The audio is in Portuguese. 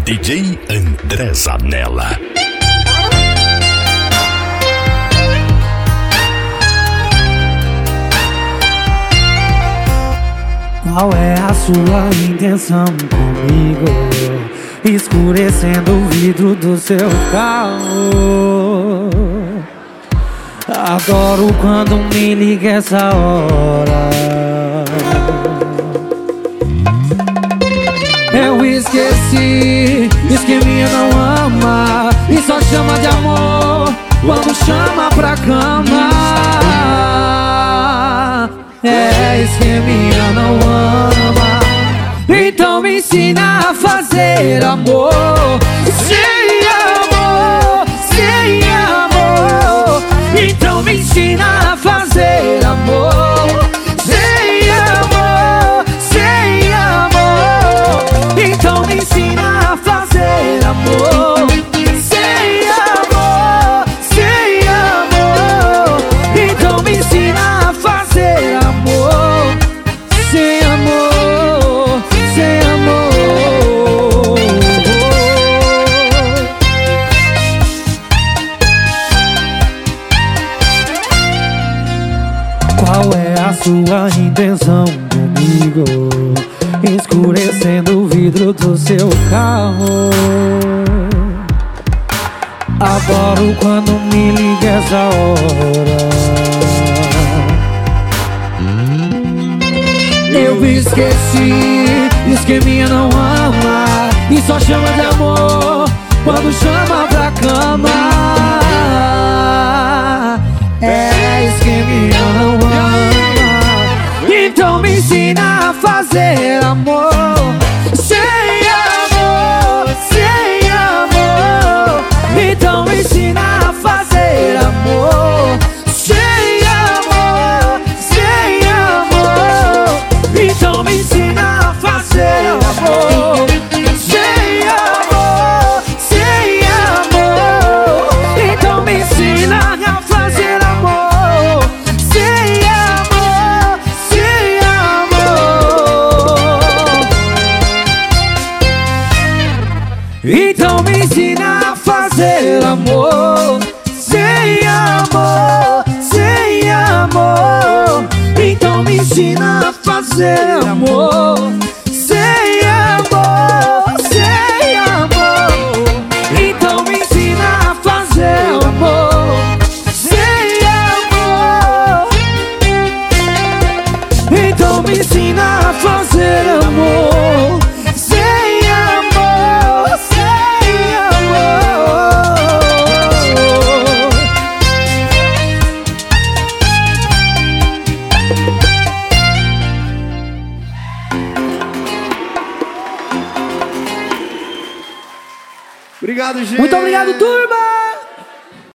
DJ André Zanella. Qual é a sua intenção comigo? Escurecendo o vidro do seu carro. Adoro quando me liga essa hora. Eu esqueci, esqueminha não ama e só chama de amor quando chama pra cama. É, esqueminha não ama, então me ensina a fazer amor. Sem amor, sem amor, então me ensina a fazer amor. Sem amor, sem amor, então me ensina a fazer amor. Sem amor, sem amor, então me ensina a fazer amor. Sem amor, sem amor. Qual é a sua intenção comigo? Escurecendo o vidro do seu carro. Adoro quando me liga essa hora. Eu esqueci, esqueminha não ama e só chama de amor quando chama pra cama. É, esqueminha não ama, então me ensina a fazer amor. Sem amor, sem amor, então me ensina a fazer amor. Sem amor, sem amor, então me ensina a fazer amor. Sem amor, sem amor, então me ensina a fazer amor. Sem amor, sem amor, então me ensina a fazer amor. Sem amor, sem amor, então me ensina a fazer amor. Sem amor, sem amor, então me ensina a fazer amor. Sem amor, então me ensina a fazer amor. Sem amor, sem amor. Obrigado, gente. Muito obrigado, turma!